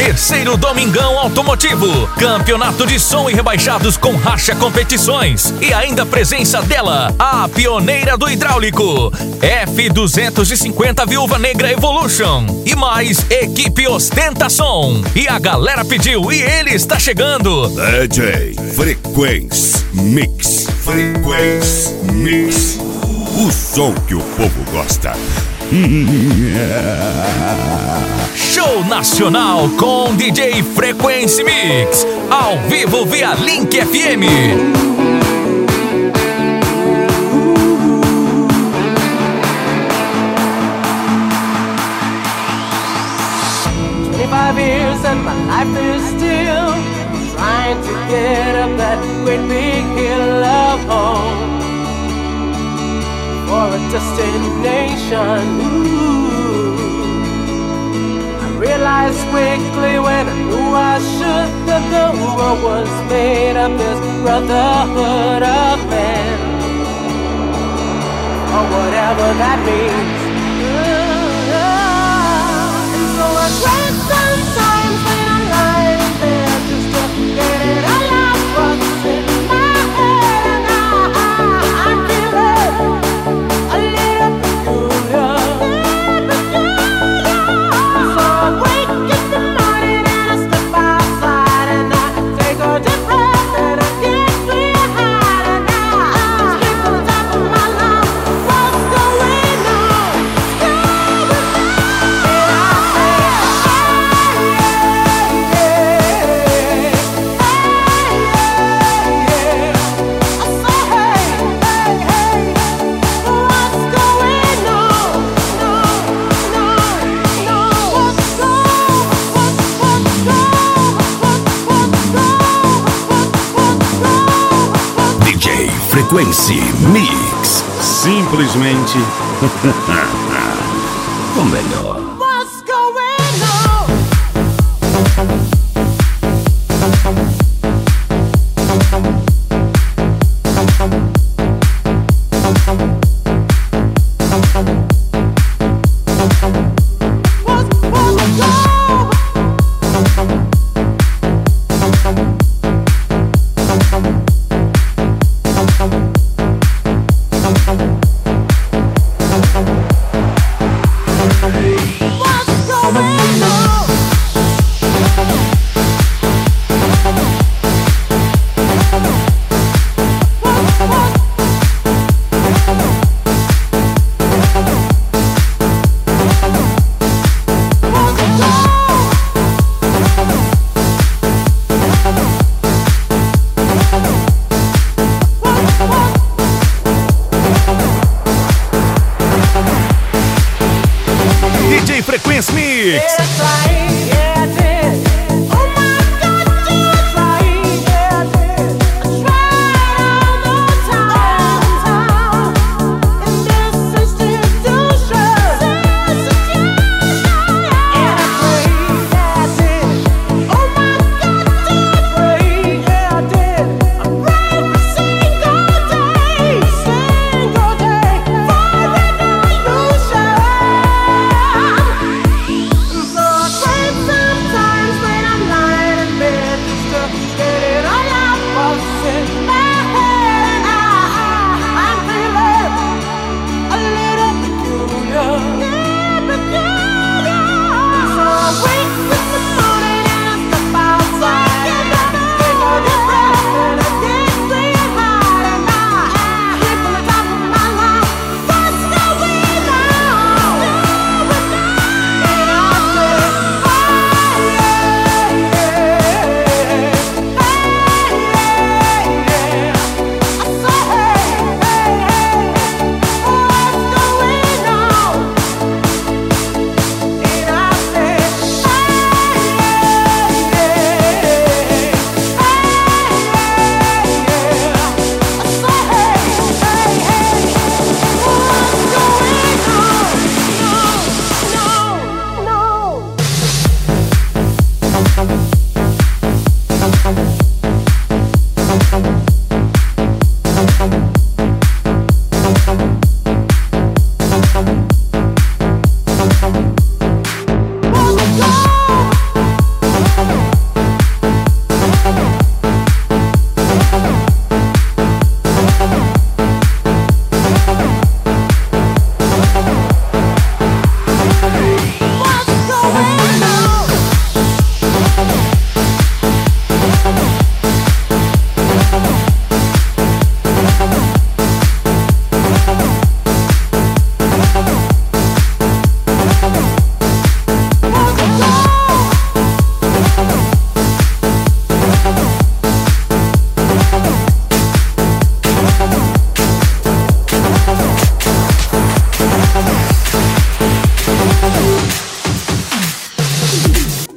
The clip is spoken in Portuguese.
Terceiro Domingão Automotivo. Campeonato de som e rebaixados com racha competições. E ainda a presença dela, a pioneira do hidráulico, F250 Viúva Negra Evolution. E mais, equipe Ostentação. E a galera pediu e ele está chegando. DJ Frequência Mix. Frequência Mix. O som que o povo gosta. Show nacional com DJ Frequency Mix, ao vivo via Link FM. Years and my life is still trying to get up that great big hill of home for a destination. I realized quickly when I knew I should that the world was made of this brotherhood of men, or whatever that means. And so I tried sometimes when I'm lying there just to get it all out what's in my head, and I feel it a little peculiar. So I wake in the morning and I step outside and I take a deep breath and I get clear high and I sleep on top of my lungs. What's going on? Stay with me. And I say, DJ Frequency Mix. Simplesmente o melhor. what's going on? DJ Frequency Mix. It's like, yeah,